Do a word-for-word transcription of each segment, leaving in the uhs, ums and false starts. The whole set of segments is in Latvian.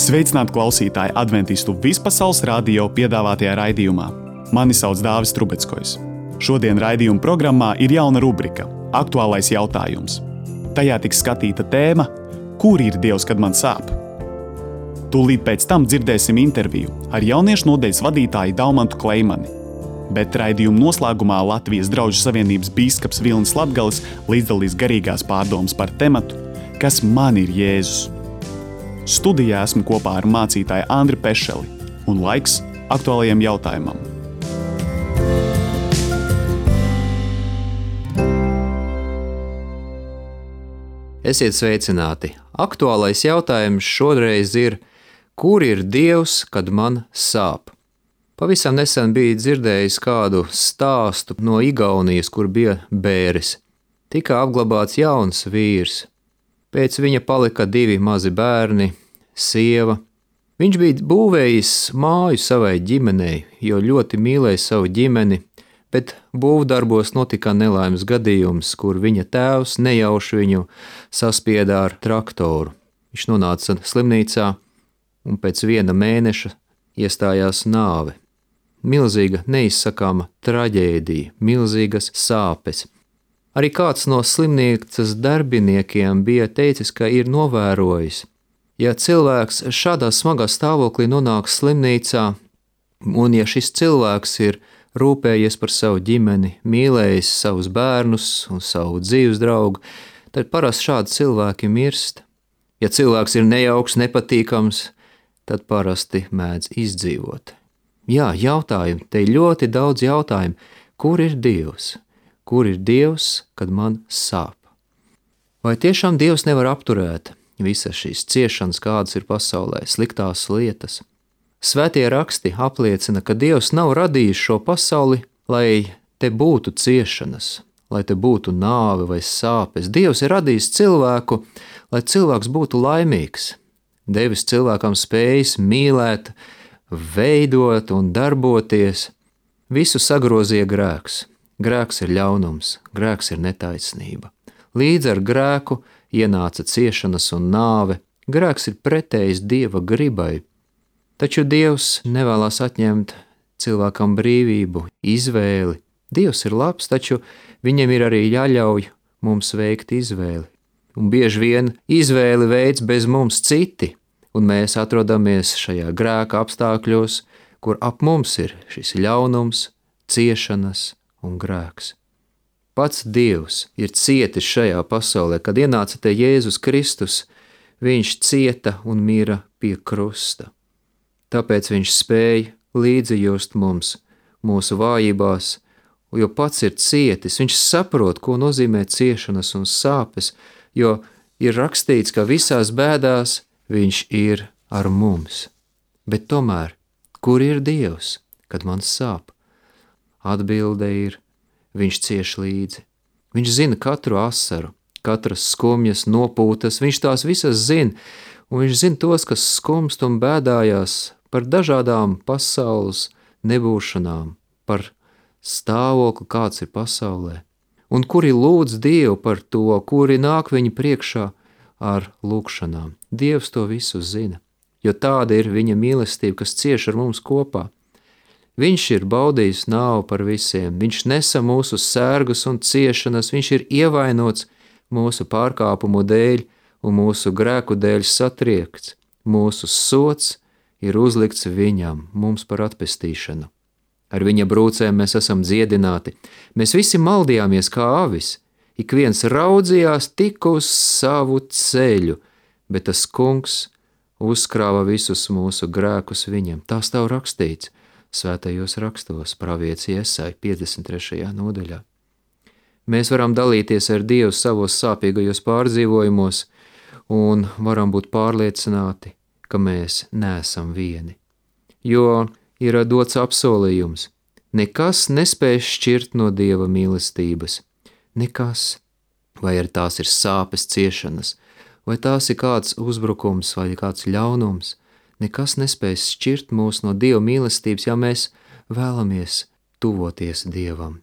Sveicināti klausītāji Adventistu vispasaules radio piedāvātajā raidījumā. Mani sauc Dāvis Trubeckojs. Šodien raidījuma programmā ir jauna rubrika – Aktuālais jautājums. Tajā tiks skatīta tēma Kur ir Dievs, kad man sāp? Tūlīt pēc tam dzirdēsim interviju ar jauniešu nodaļas vadītāju Daumantu Kleimani. Bet raidījuma noslēgumā Latvijas Draužu savienības bīskaps Vilnis Latgalis līdzdalīs garīgās pārdomas par tematu, kas man ir Jēzus. Studijā esmu kopā ar mācītāju Andri Pešeli un laiks aktuālajiem jautājumam. Esiet sveicināti! Aktuālais jautājums šoreiz ir, kur ir Dievs, kad man sāp? Pavisam nesen biju dzirdējis kādu stāstu no Igaunijas, kur bija bēris. Tika apglabāts jauns vīrs. Pēc viņa palika divi mazi bērni, sieva. Viņš bija būvējis māju savai ģimenei, jo ļoti mīlēja savu ģimeni, bet būvdarbos notika nelaimes gadījums, kur viņa tēvs nejauši viņu saspieda ar traktoru. Viņš nonāca slimnīcā un pēc viena mēneša iestājās nāve. Milzīga neizsakāma traģēdija, milzīgas sāpes. Arī kāds no slimnīcas darbiniekiem bija teicis, ka ir novērojis, ja cilvēks šādā smagā stāvoklī nonāk slimnīcā, un ja šis cilvēks ir rūpējies par savu ģimeni, mīlējis savus bērnus un savu dzīves draugu, tad parasti šādi cilvēki mirst. Ja cilvēks ir nejauks, nepatīkams, tad parasti mēdz izdzīvot. Jā, jautājumi, te ir ļoti daudz jautājumu. Kur ir Dievs? Kur ir Dievs, kad man sāp? Vai tiešām Dievs nevar apturēt visas šīs ciešanas, kādas ir pasaulē, sliktās lietas? Svētie raksti apliecina, ka Dievs nav radījis šo pasauli, lai te būtu ciešanas, lai te būtu nāve vai sāpes. Dievs ir radījis cilvēku, lai cilvēks būtu laimīgs, devis cilvēkam spējas mīlēt, veidot un darboties. Visu sagrozīja grēks. Grēks ir ļaunums, grēks ir netaisnība. Līdz ar grēku ienāca ciešanas un nāve. Grēks ir pretējs Dieva gribai. Taču Dievs nevēlas atņemt cilvēkam brīvību, izvēli. Dievs ir labs, taču viņam ir arī jāļauj mums veikt izvēli. Un bieži vien izvēli veids bez mums citi, un mēs atrodamies šajā grēka apstākļos, kur ap mums ir šis ļaunums, ciešanas un grēks. Pats Dievs ir cietis šajā pasaulē, kad ienāca te Jēzus Kristus, viņš cieta un mira pie krusta. Tāpēc viņš spēja līdzi just mums, mūsu vājībās, jo pats ir cietis, viņš saprot, ko nozīmē ciešanas un sāpes, jo ir rakstīts, ka visās bēdās viņš ir ar mums. Bet tomēr, kur ir Dievs, kad man sāp? Atbilde ir, viņš cieš līdzi. Viņš zina katru asaru, katras skumjas, nopūtas, viņš tās visas zina, un viņš zina tos, kas skumst un bēdājās par dažādām pasaules nebūšanām, par stāvokli, kāds ir pasaulē, un kuri lūdz Dievu par to, kuri nāk viņa priekšā ar lūgšanām. Dievs to visu zina, jo tāda ir viņa mīlestība, kas cieš ar mums kopā. Viņš ir baudījis nāvu par visiem, viņš nesa mūsu sērgus un ciešanas, viņš ir ievainots mūsu pārkāpumu dēļ un mūsu grēku dēļ satriekts. Mūsu sods ir uzlikts viņam, mums par atpestīšanu. Ar viņa brūcēm mēs esam dziedināti. Mēs visi maldījāmies kā avis, ik viens raudzījās tik uz savu ceļu, bet tas kungs uzkrāva visus mūsu grēkus viņam. Tā stāv rakstīts Svētajos rakstos, pravietis Jesai piecdesmit trešajā nodaļā. Mēs varam dalīties ar Dievu savos sāpīgajos pārdzīvojumos un varam būt pārliecināti, ka mēs neesam vieni. Jo ir dots apsolījums, nekas nespēj šķirt no Dieva mīlestības. Nekas, vai ar tās ir sāpes, ciešanas, vai tās ir kāds uzbrukums vai kāds ļaunums, nekas nespēs šķirt mūs no Dieva mīlestības, ja mēs vēlamies tuvoties Dievam.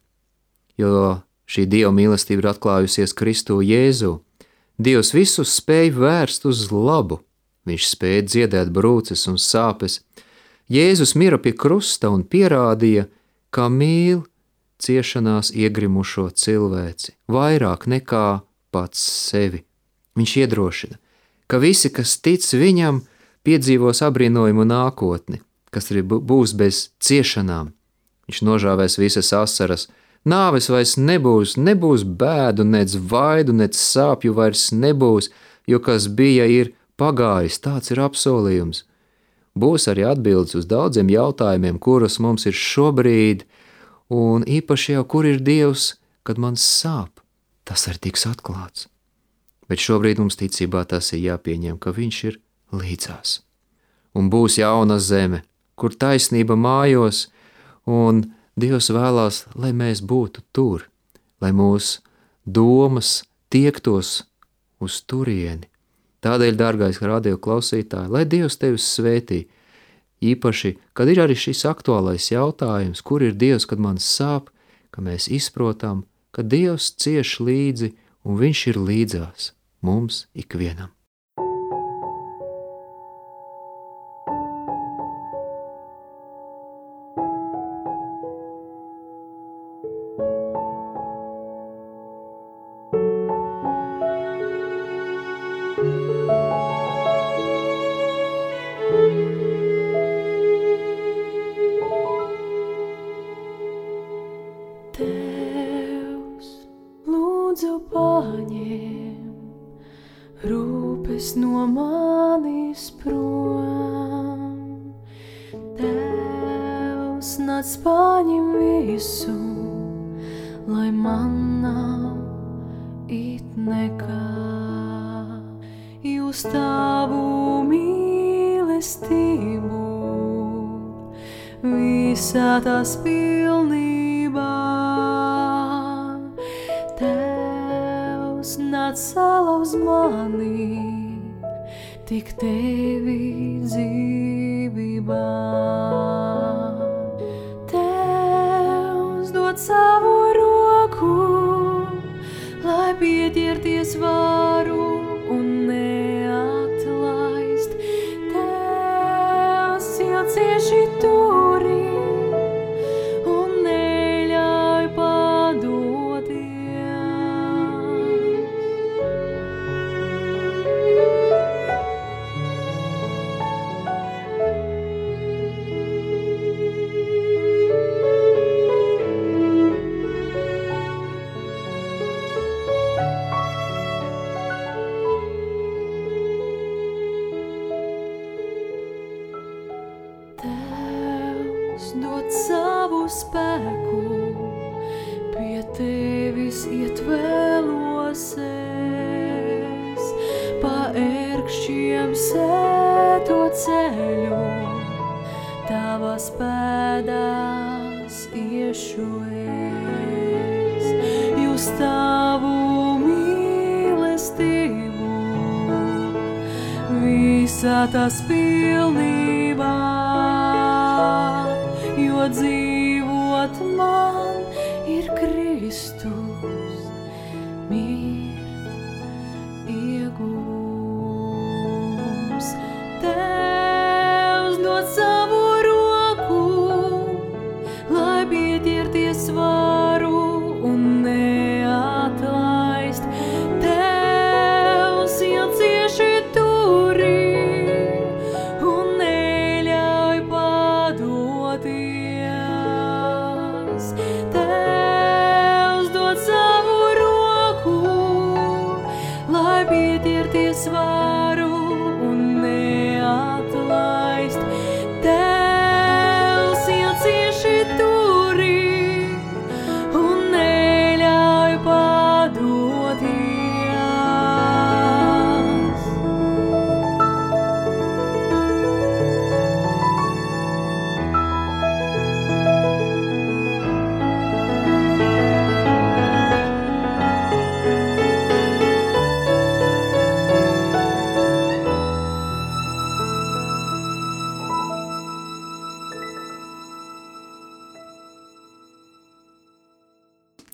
Jo šī Dieva mīlestība ir atklājusies Kristu Jēzu. Dievs visus spēj vērst uz labu, Viņš spēja dziedēt brūces un sāpes. Jēzus mira pie krusta un pierādīja, kā mīl ciešanās iegrimušo cilvēci, vairāk nekā pats sevi. Viņš iedrošina, ka visi, kas tic viņam, piedzīvos apbrīnojumu nākotni, kas arī būs bez ciešanām. Viņš nožāvēs visas asaras, nāves vairs nebūs, nebūs bēdu, nec vaidu, nec sāpju vairs nebūs, jo kas bija, ir pagājis, tāds ir apsolījums. Būs arī atbildes uz daudziem jautājumiem, kurus mums ir šobrīd, un īpaši jau, kur ir Dievs, kad man sāp, tas arī tiks atklāts. Bet šobrīd mums ticībā tas ir jāpieņem, ka viņš ir līdzās. Un būs jauna zeme, kur taisnība mājos, un Dievs vēlās, lai mēs būtu tur, lai mūsu domas tiektos uz turieni. Tādēļ, dārgais radio klausītāji, lai Dievs tevi svētī, īpaši, kad ir arī šis aktuālais jautājums, kur ir Dievs, kad man sāp, ka mēs izprotam, ka Dievs cieš līdzi un viņš ir līdzās mums ikvienam. Rūpes no manis prom, Tevs nāc paņem visu, lai man nav it nekā. Jūs tavu mīlestību, visā tās pilnībā. Nāc salauz mani, tik tevi dzīvībā. Tevs dod savu roku, lai pieķerties varu un neatlaist. Tevs jau cieši turi un neļauj padoties. Dod savu spēku, pie tevis iet vēlos es, pa ērkšķiem sēto ceļu, tavas pēdās iešu es. Jūs tavu mīlestību, visā tās pilnībā, jo dzīvot man ir Kristus, mirt iegūms. Tevs dod savu roku, lai pieķerties varu un neatlaist. Tevs jau cieši turi un neļauj padoties. Tevs dod savu roku, lai pieķerties varu un neatlaist.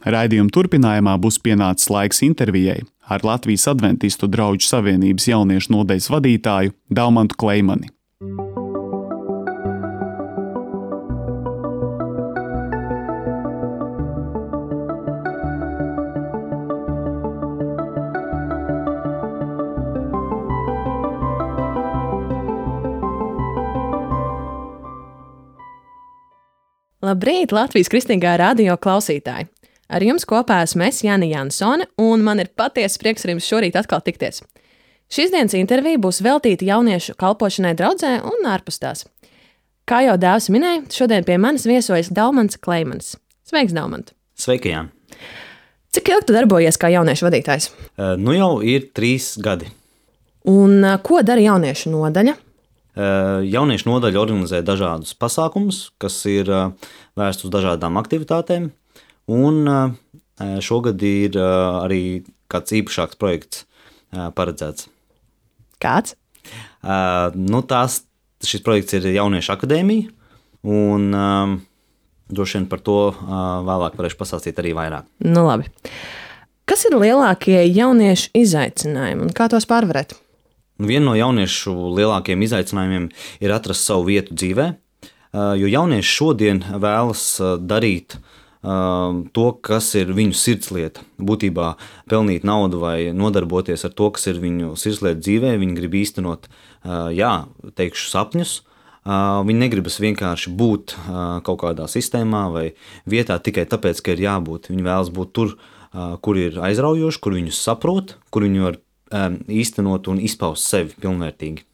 Raidījuma turpinājumā būs pienācis laiks intervijai ar Latvijas Adventistu draugu savienības jauniešu nodaļas vadītāju Daumantu Kleimani. Labrīt, Latvijas Kristīgā radio klausītāji! Ar jums kopā esmu es, Jāna Jansone, un man ir patiesa prieks ar jums šorīt atkal tikties. Šīs dienas intervija būs veltīta jauniešu kalpošanai draudzē un ārpus tās. Kā jau dēvs minēja, šodien pie manis viesojas Daumants Kleimans. Sveiks, Daumant! Sveiki, Jāni! Cik ilgi tu darbojies kā jauniešu vadītājs? Uh, nu jau ir trīs gadi. Un uh, ko dara jauniešu nodaļa? Uh, jauniešu nodaļa organizē dažādus pasākumus, kas ir uh, vērsti uz dažādām aktivitātēm. Un uh, šogad ir uh, arī kāds īpašāks projekts uh, paredzēts. Kāds? Uh, nu tās, šis projekts ir Jauniešu akadēmija, un uh, droši vien par to uh, vēlāk varēšu pastāstīt arī vairāk. Nu labi. Kas ir lielākie jauniešu izaicinājumi un kā tos pārvarēt? Viena no jauniešu lielākajiem izaicinājumiem ir atrast savu vietu dzīvē, jo jaunieši šodien vēlas darīt to, kas ir viņu sirdslieta. Būtībā pelnīt naudu vai nodarboties ar to, kas ir viņu sirdslieta dzīvē. Viņi grib īstenot, jā, teikšu, sapņus. Viņi negribas vienkārši būt kaut kādā sistēmā vai vietā tikai tāpēc, ka ir jābūt. Viņi vēlas būt tur, kur ir aizraujoši, kur viņus saprot, kur viņi var īstenot un izpaust sevi pilnvērtīgi.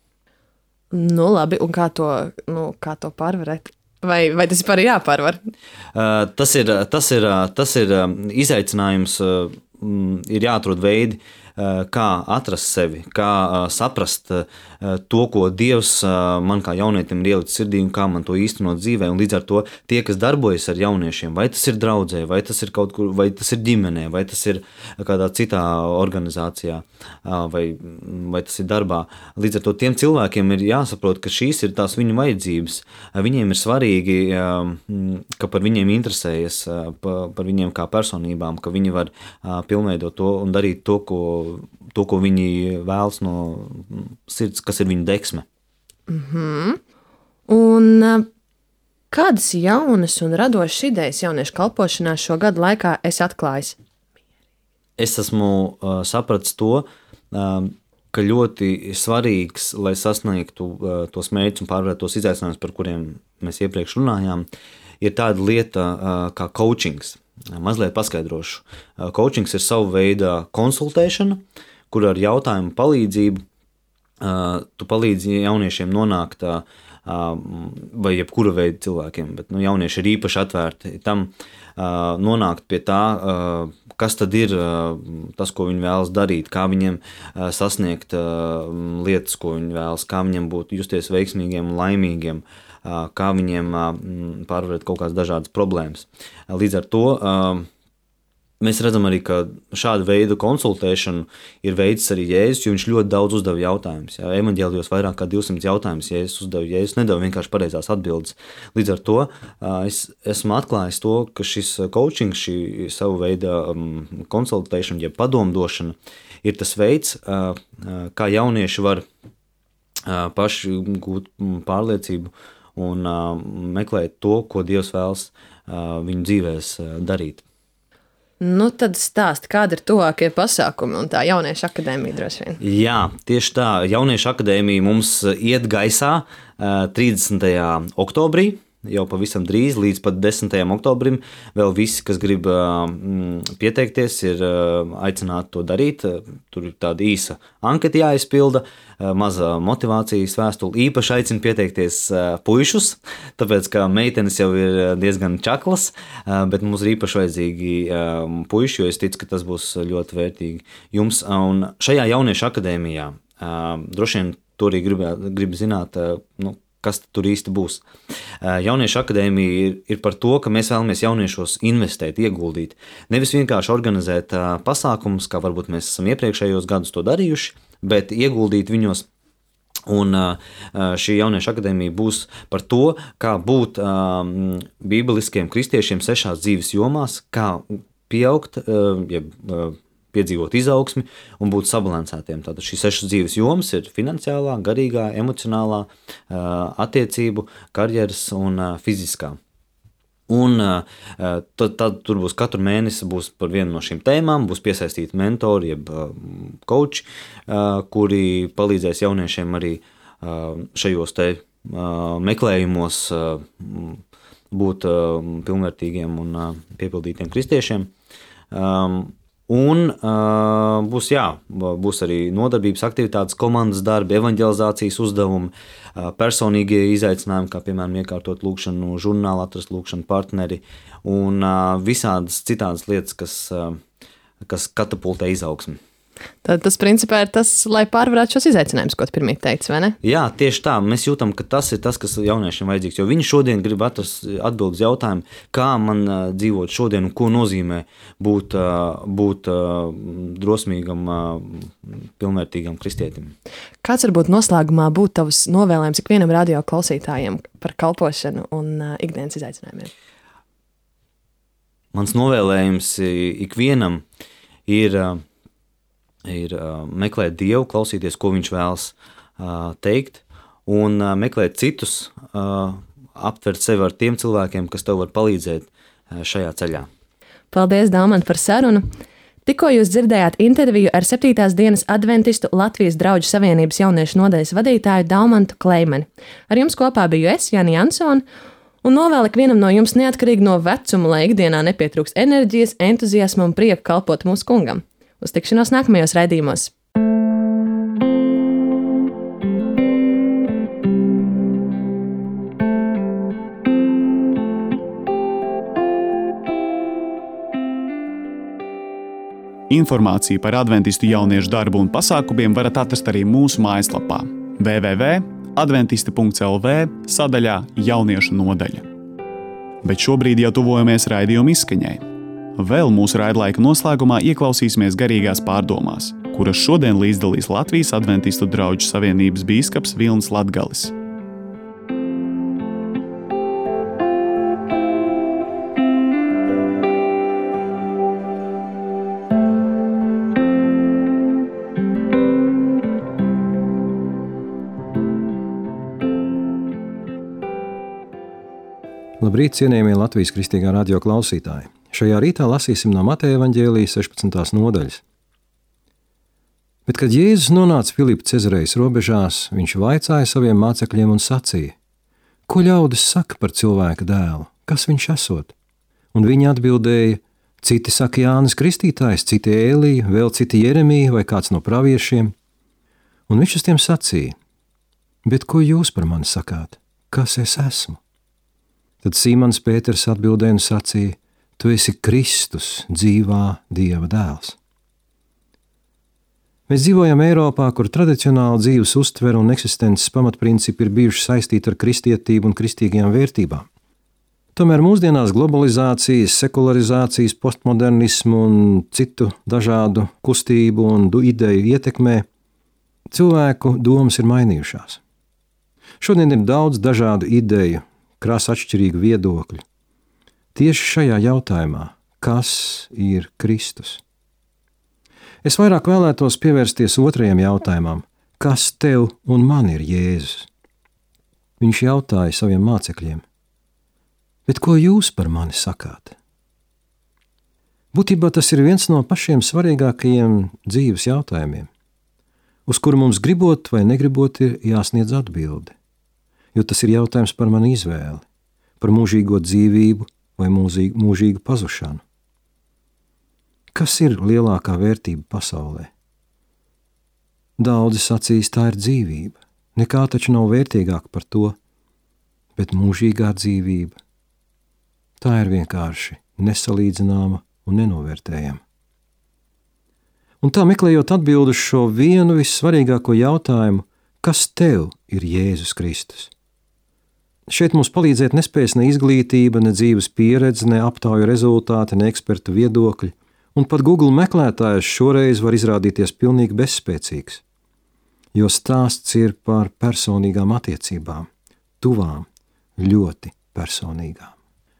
Nu labi, un kā to, nu, kā to pārvarēt? Vai, vai tas ir par jāpārvar? Uh, tas ir, tas ir, tas ir izaicinājums, uh, ir jāatrod veidi, uh, kā atrast sevi, kā uh, saprast uh, to, ko Dievs uh, man kā jaunietim ir ielicis sirdī un kā man to īstenot dzīvē. Un līdz ar to tie, kas darbojas ar jauniešiem, vai tas ir draudzē, vai tas ir kaut kur, vai tas ir ģimenē, vai tas ir kādā citā organizācijā, uh, vai, vai tas ir darbā. Līdz ar to tiem cilvēkiem ir jāsaprot, ka šīs ir tās viņu vajadzības. Uh, viņiem ir svarīgi, uh, ka par viņiem interesējas, uh, par, par viņiem kā personībām, ka viņi var uh, pilnveidot to un darīt to, ko, to, ko viņi vēlas no sirds, kas ir viņu deksme. Mm-hmm. Un kādas jaunas un radošas idejas jauniešu kalpošanā šo gadu laikā esi atklājis? Es esmu uh, sapratis to, uh, ka ļoti svarīgs, lai sasniegtu uh, tos mērķus un pārvarētu tos izaicinājumus, par kuriem mēs iepriekš runājām, ir tāda lieta uh, kā coachings. Mazliet paskaidrošu. Uh, coachings ir savu veidu konsultēšana, kur ar jautājumu palīdzību Uh, tu palīdzi jauniešiem nonākt, uh, vai jebkura veida cilvēkiem, bet nu, jaunieši ir īpaši atvērti tam uh, nonākt pie tā, uh, kas tad ir uh, tas, ko viņi vēlas darīt, kā viņiem uh, sasniegt uh, lietas, ko viņi vēlas, kā viņiem būt justies veiksmīgiem un laimīgiem, uh, kā viņiem uh, pārvarēt kaut kādas dažādas problēmas. Uh, līdz ar to uh, mēs redzam arī, ka šāda veida konsultēšanu ir veids arī Jēzus, jo viņš ļoti daudz uzdeva jautājumus. Jā, evaņģēlijos vairāk kā divsimt jautājumus Jēzus uzdeva. Jēzus nedeva vienkārši pareizās atbildes. Līdz ar to es esmu atklājis to, ka šis coaching, šī savu veidu konsultēšana, jeb padomdošana, ir tas veids, kā jaunieši var paši gūt pārliecību un meklēt to, ko Dievs vēlas viņu dzīvēs darīt. Nu, tad stāsti, kādi ir tuvākie pasākumi un tā jauniešu akadēmija droši vien. Jā, tieši tā. Jauniešu akadēmija mums iet gaisā trīsdesmitajā oktobrī, jau pavisam drīz, līdz pat desmitajam oktobrim. Vēl visi, kas grib pieteikties, ir aicināti to darīt. Tur ir tāda īsa anketa jāizpilda, maza motivācijas vēstule. Īpaši aicinu pieteikties puišus, tāpēc, ka meitenes jau ir diezgan čaklas, bet mums ir īpaši vajadzīgi puiši, jo es ticu, ka tas būs ļoti vērtīgi jums. Un šajā jauniešu akadēmijā droši vien to arī grib, grib zināt, nu, kas tur īsti būs. Jauniešu akadēmija ir, ir par to, ka mēs vēlamies jauniešos investēt, ieguldīt. Nevis vienkārši organizēt pasākumus, kā varbūt mēs esam iepriekšējos gadus to darījuši, bet ieguldīt viņos. Un šī jauniešu akadēmija būs par to, kā būt bībeliskiem kristiešiem sešās dzīves jomās, kā pieaugt, jeb piedzīvot izaugsmi un būt sabalansētiem. Tātad šīs sešas dzīves jomas ir finansiālā, garīgā, emocionālā, attiecību, karjeras un fiziskā. Un tad, tad tur būs katru mēnesi būs par vienu no šīm tēmām, būs piesaistīti mentori, jeb coachi, kuri palīdzēs jauniešiem arī šajos te meklējumos būt pilnvērtīgiem un piepildītiem kristiešiem. Un uh, būs, jā, būs arī nodarbības aktivitātes, komandas darbi, evanģelizācijas uzdevumi, uh, personīgie izaicinājumi, kā piemēram iekārtot lūkšanu žurnālu, atrast lūkšanu partneri un uh, visādas citādas lietas, kas, uh, kas katapultē izaugsmi. Tad tas principā ir tas, lai pārvarētu šos izaicinājumus, ko tu pirmie teici, vai ne? Jā, tieši tā. Mēs jūtam, ka tas ir tas, kas jauniešiem vajadzīgs, jo viņi šodien grib atrast atbildes jautājumu, kā man uh, dzīvot šodien un ko nozīmē būt, uh, būt uh, drosmīgam, uh, pilnvērtīgam kristietim. Kāds varbūt noslēgumā būtu tavs novēlējums ikvienam radio klausītājiem par kalpošanu un uh, ikdienas izaicinājumiem? Mans novēlējums ikvienam ir uh, ir uh, meklēt Dievu, klausīties, ko viņš vēlas uh, teikt, un uh, meklēt citus, uh, aptvert sevi ar tiem cilvēkiem, kas tev var palīdzēt uh, šajā ceļā. Paldies, Daumant, par sarunu! Tikko jūs dzirdējāt interviju ar septītās dienas adventistu Latvijas Drauģu Savienības jauniešu nodaļas vadītāju Daumantu Kleimani. Ar jums kopā biju es, Jani Jansone, un novēlu ikvienam no jums neatkarīgi no vecuma, lai ikdienā nepietrūkst enerģijas, entuziasma un prieku kalpot mūsu kungam. Uz tikšanos nākamajos raidījumos. Informāciju par adventistu jauniešu darbu un pasākumiem varat atrast arī mūsu mājaslapā w w w punkts adventisti punkts l v sadaļā Jauniešu nodaļa. Bet šobrīd jau tuvojamies raidījuma izskaņai. Vēl mūsu raidlaika noslēgumā ieklausīsimies garīgās pārdomās, kuras šodien līdzdalīs Latvijas Adventistu Drauģu Savienības bīskaps Vilnis Latgalis. Labrīt, cienījamie Latvijas Kristīgā radio klausītāji! Šajā rītā lasīsim no Mateja evaņģēlijas sešpadsmitās nodaļas. Bet, kad Jēzus nonāca Filipa Cezarejas robežās, viņš vaicāja saviem mācekļiem un sacīja: Ko ļaudis saka par cilvēka dēlu? Kas viņš esot? Un viņi atbildēja: Citi saka Jānis Kristītājs, citi Ēlija, vēl citi Jeremija vai kāds no praviešiem. Un viņš uz tiem sacīja: Bet ko jūs par mani sakāt? Kas es esmu? Tad Sīmons Pēters atbildēja un sacīja: Tu esi Kristus, dzīvā Dieva dēls. Mēs dzīvojam Eiropā, kur tradicionāli dzīves uztvere un eksistences pamatprincipi ir bijuši saistīti ar kristietību un kristīgajām vērtībām. Tomēr mūsdienās globalizācijas, sekularizācijas, postmodernismu un citu dažādu kustību un ideju ietekmē cilvēku domas ir mainījušās. Šodien ir daudz dažādu ideju, krāsa atšķirīgu viedokļu. Tieši šajā jautājumā, kas ir Kristus? Es vairāk vēlētos pievērsties otrajam jautājumam, kas tev un man ir Jēzus? Viņš jautāja saviem mācekļiem: Bet ko jūs par mani sakāt? Būtībā tas ir viens no pašiem svarīgākajiem dzīves jautājumiem, uz kuru mums gribot vai negribot ir jāsniedz atbilde, jo tas ir jautājums par manu izvēli, par mūžīgo dzīvību vai mūžīgu, mūžīgu pazušanu. Kas ir lielākā vērtība pasaulē? Daudzi sacīs, tā ir dzīvība. Nekā taču nav vērtīgāk par to, bet mūžīgā dzīvība. Tā ir vienkārši nesalīdzināma un nenovērtējama. Un tā meklējot atbildi uz šo vienu vissvarīgāko jautājumu, kas tev ir Jēzus Kristus? Šeit mums palīdzēt nespējas ne izglītība, ne dzīves pieredze, ne aptauju rezultāti, ne ekspertu viedokļi, un pat Google meklētājs šoreiz var izrādīties pilnīgi bezspēcīgs, jo stāsts ir par personīgām attiecībām, tuvām, ļoti personīgām.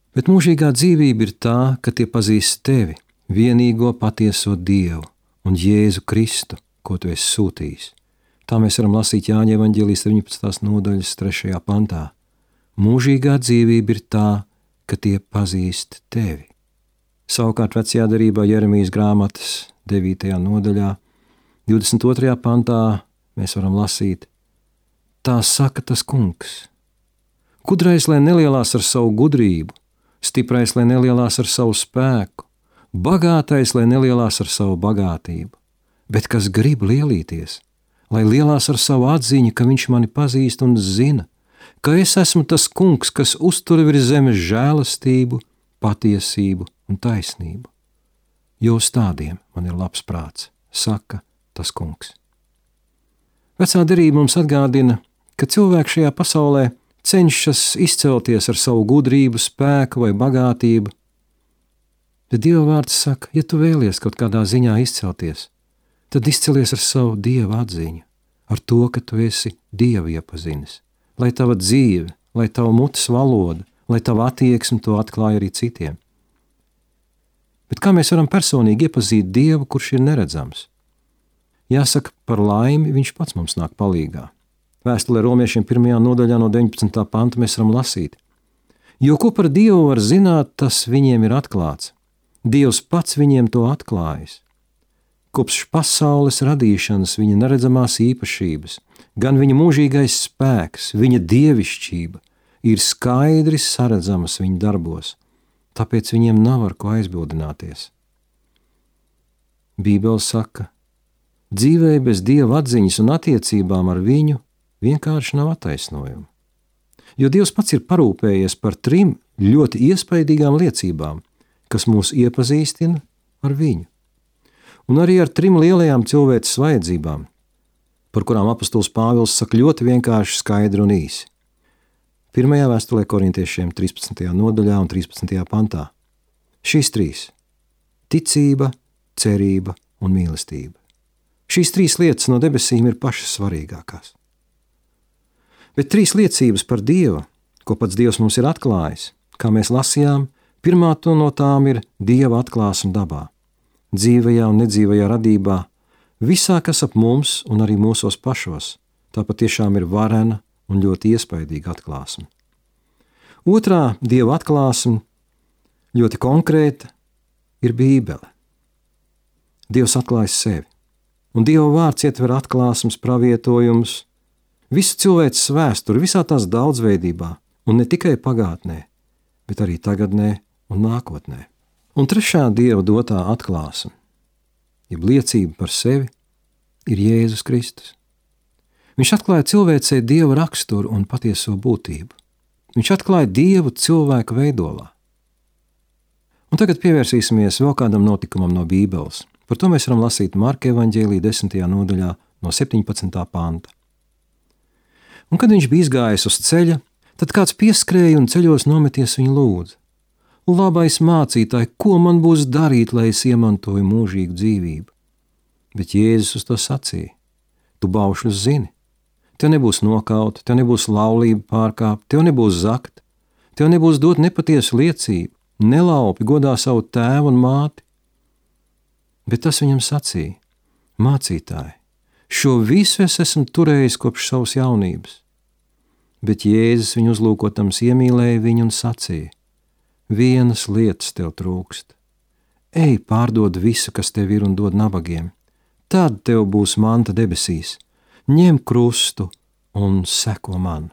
Bet mūžīgā dzīvība ir tā, ka tie pazīst tevi, vienīgo patieso Dievu un Jēzu Kristu, ko tu esi sūtījis. Tā mēs varam lasīt Jāņa evaņģēlijas deviņpadsmitās nodaļas trešajā pantā. Mūžīgā dzīvība ir tā, ka tie pazīst tevi. Savukārt vecajā derībā Jeremijas grāmatas devītajā nodaļā, divdesmit otrajā pantā mēs varam lasīt: Tā saka tas kungs. Gudrais, lai nelielās ar savu gudrību, stiprais, lai nelielās ar savu spēku, bagātais, lai nelielās ar savu bagātību, bet kas grib lielīties, lai lielās ar savu atziņu, ka viņš mani pazīst un zina, ka es esmu tas kungs, kas uztur virs zemes žēlastību, patiesību un taisnību. Jo uz tādiem man ir labs prāts, saka tas kungs. Vecā derība mums atgādina, ka cilvēks šajā pasaulē cenšas izcelties ar savu gudrību, spēku vai bagātību. Bet Dieva vārds saka, ja tu vēlies kaut kādā ziņā izcelties, tad izcelies ar savu Dieva atziņu, ar to, ka tu esi Dievu iepazinis, lai tava dzīve, lai tava mutes valoda, lai tava attieksme to atklāja arī citiem. Bet kā mēs varam personīgi iepazīt Dievu, kurš ir neredzams? Jāsaka, par laimi viņš pats mums nāk palīgā. Vēstulē romiešiem pirmajā nodaļā no deviņpadsmitā panta mēs varam lasīt: Jo ko par Dievu var zināt, tas viņiem ir atklāts. Dievs pats viņiem to atklājis. Kopš pasaules radīšanas viņa neredzamās īpašības, gan viņa mūžīgais spēks, viņa dievišķība ir skaidri saredzamas viņa darbos, tāpēc viņiem nav ar ko aizbildināties. Bībele saka, dzīvei bez Dieva atziņas un attiecībām ar viņu vienkārši nav attaisnojuma. Jo Dievs pats ir parūpējies par trim ļoti iespaidīgām liecībām, kas mūs iepazīstina ar viņu. Un arī ar trim lielajām cilvēces vajadzībām, par kurām apostols Pāvils saka ļoti vienkārši, skaidri un īsi. Pirmajā vēstulē korintiešiem trīspadsmitajā nodaļā un trīspadsmitajā pantā. Šīs trīs – ticība, cerība un mīlestība. Šīs trīs lietas no debesīm ir pašas svarīgākās. Bet trīs liecības par Dievu, ko pats Dievs mums ir atklājis, kā mēs lasījām, pirmā no tām ir Dieva atklāsme dabā, dzīvajā un nedzīvajā radībā, visā, kas ap mums un arī mūsos pašos, tā patiešām ir varena un ļoti iespaidīga atklāsme. Otrā Dieva atklāsme, ļoti konkrēta, ir Bībele. Dievs atklājas sevi, un Dieva vārds ietver atklāsmes, pravietojumus, visu cilvēces vēsturi, visā tās daudzveidībā, un ne tikai pagātnē, bet arī tagadnē un nākotnē. Un trešā Dieva dotā atklāsme, jeb liecība par sevi, ir Jēzus Kristus. Viņš atklāja cilvēcei Dieva raksturu un patieso būtību. Viņš atklāja Dievu cilvēku veidolā. Un tagad pievērsīsimies vēl kādam notikumam no Bībeles. Par to mēs varam lasīt Marka evaņģēlija desmitajā nodaļā no septiņpadsmitā panta. Un kad viņš bija izgājis uz ceļa, tad kāds pieskrēja un ceļos nometies viņu lūdza: Labais mācītāj, ko man būs darīt, lai es iemantoju mūžīgu dzīvību? Bet Jēzus uz to sacīja: Tu baušļus zini. Tev nebūs nokauta, tev nebūs laulība pārkāpta, tev nebūs zakta, tev nebūs dot nepatiesu liecību, nelaupi, godā savu tēvu un māti. Bet tas viņam sacīja: Mācītāj, šo visu es esmu turējis kopš savas jaunības. Bet Jēzus viņu uzlūkotams iemīlēja viņu un sacīja: Vienas lietas tev trūkst. Ej, pārdod visu, kas tev ir, un dod nabagiem. Tad tev būs manta debesīs. Ņem krustu un seko man.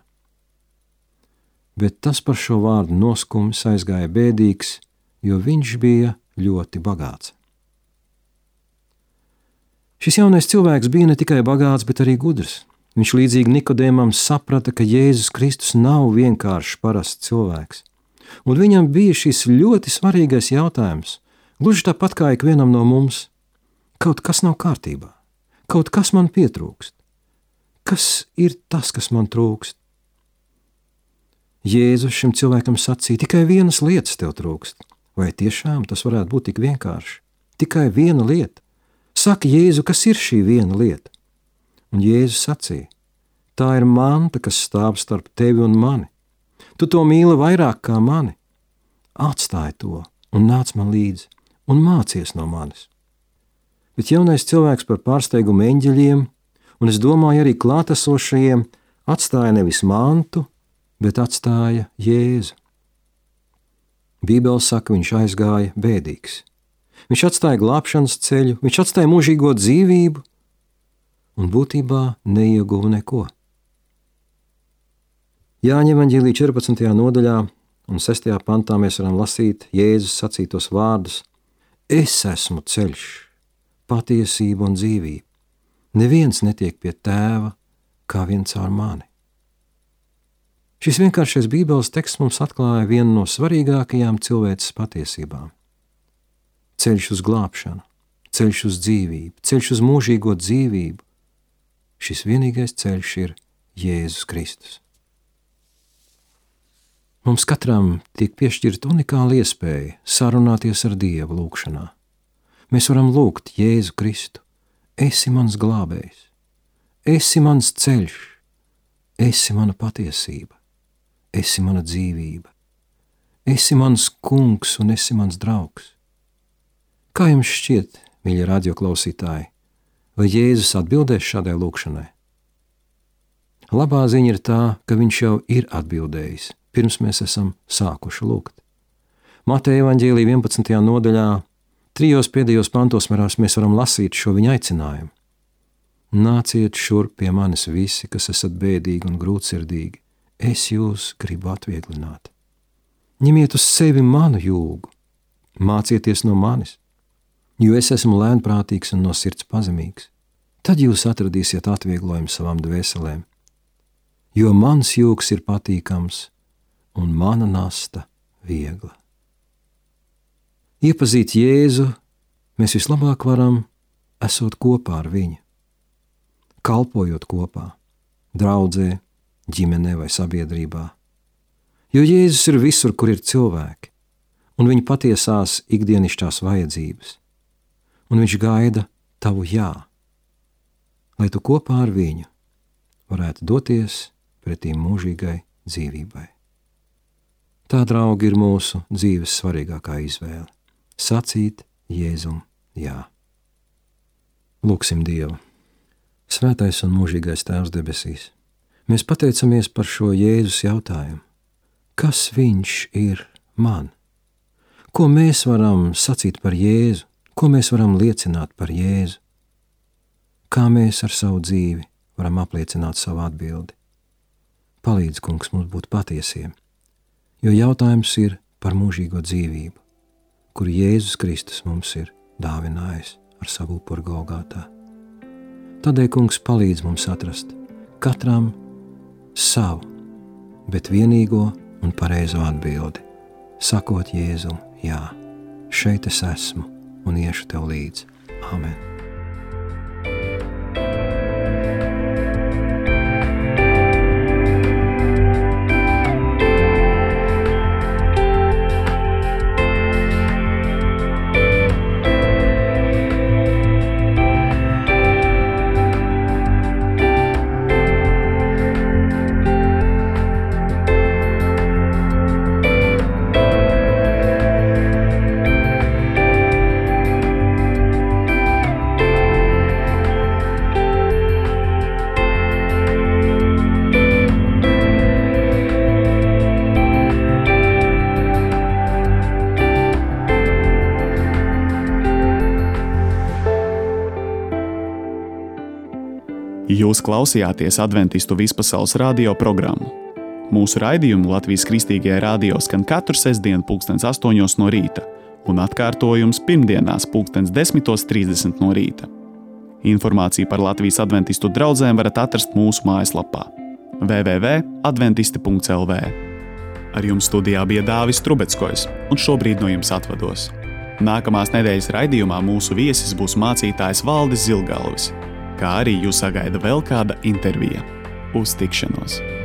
Bet tas par šo vārdu noskums aizgāja bēdīgs, jo viņš bija ļoti bagāts. Šis jaunais cilvēks bija ne tikai bagāts, bet arī gudrs. Viņš līdzīgi Nikodēmam saprata, ka Jēzus Kristus nav vienkāršs parasts cilvēks. Un viņam bija šis ļoti svarīgais jautājums, gluži tāpat kā ikvienam no mums. Kaut kas nav kārtībā, kaut kas man pietrūkst. Kas ir tas, kas man trūkst? Jēzus šim cilvēkam sacīja: Tikai vienas lietas tev trūkst. Vai tiešām tas varētu būt tik vienkārši? Tikai viena lieta. Saka, Jēzu, kas ir šī viena lieta? Un Jēzus sacīja: Tā ir manta, kas stāv starp tevi un mani. Tu to mīli vairāk kā mani. atstāj to un nāc man līdzi un mācies no manis. Bet jaunais cilvēks par pārsteigumu eņģeļiem, un es domāju arī klātesošajiem, atstāja nevis mantu, bet atstāja Jēzu. Bībele saka, viņš aizgāja bēdīgs. Viņš atstāja glābšanas ceļu, viņš atstāja mūžīgo dzīvību un būtībā neieguva neko. Jāņa evaņģēlija četrpadsmitajā nodaļā un sestajā pantā mēs varam lasīt Jēzus sacītos vārdus: Es esmu ceļš, patiesība un dzīvība. Neviens netiek pie tēva kā vien caur mani. Šis vienkāršais Bībeles teksts mums atklāja vienu no svarīgākajām cilvēces patiesībām. Ceļš uz glābšanu, ceļš uz dzīvību, ceļš uz mūžīgo dzīvību. Šis vienīgais ceļš ir Jēzus Kristus. Mums katram tiek piešķirta unikāla iespēja sarunāties ar Dievu lūgšanā. Mēs varam lūgt Jēzu Kristu: Esi mans glābējs, esi mans ceļš, esi mana patiesība, esi mana dzīvība, esi mans kungs un esi mans draugs. Kā jums šķiet, mīļie radioklausītāji, vai Jēzus atbildēs šādai lūgšanai? Labā ziņa ir tā, ka viņš jau ir atbildējis, pirms mēs esam sākuši lūgt. Mateja evaņģēlija vienpadsmitajā nodaļā, trijos pēdējos pantos mēs varam lasīt šo viņa aicinājumu. Nāciet šurp pie manis visi, kas esat bēdīgi un grūtsirdīgi, es jūs gribu atvieglināt. Ņemiet uz sevi manu jūgu, mācieties no manis, jo es esmu lēnprātīgs un no sirds pazemīgs. Tad jūs atradīsiet atvieglojumu savām dvēselēm, jo mans jūgs ir patīkams un mana nasta viegla. Iepazīt Jēzu mēs vislabāk varam, esot kopā ar viņu, kalpojot kopā, draudzē, ģimenē vai sabiedrībā. Jo Jēzus ir visur, kur ir cilvēki, un viņa patiesās ikdienišķās vajadzības, un viņš gaida tavu jā, lai tu kopā ar viņu varētu doties pretī mūžīgai dzīvībai. Tā, draugi, ir mūsu dzīves svarīgākā izvēle. Sacīt Jēzum jā. Lūksim Dievu. Svētais un mūžīgais Tēvs debesīs, mēs pateicamies par šo Jēzus jautājumu. Kas viņš ir man? Ko mēs varam sacīt par Jēzu? Ko mēs varam liecināt par Jēzu? Kā mēs ar savu dzīvi varam apliecināt savu atbildi? Palīdz, kungs, mums būt patiesiem, jo jautājums ir par mūžīgo dzīvību, kuru Jēzus Kristus mums ir dāvinājis ar savu upuru Golgātā. Tādēļ, kungs, palīdz mums atrast katram savu, bet vienīgo un pareizo atbildi, sakot Jēzum jā, šeit es esmu un iešu tev līdzi. Amen. Jūs klausījāties Adventistu vispasaules radio programmu. Mūsu raidījumu Latvijas Kristīgajā radio skan katru sestdienu pulkstens astoņos no rīta un atkārtojums pirmdienās pulkstens desmitos trīsdesmit no rīta. Informāciju par Latvijas adventistu draudzēm varat atrast mūsu mājaslapā w w w punkt adventisti punkt l v. Ar jums studijā bija Dāvis Trubeckojs, un šobrīd no jums atvados. Nākamās nedēļas raidījumā mūsu viesis būs mācītājs Valdis Zilgalvis, kā arī jūs sagaida vēl kāda intervija. Uz tikšanos!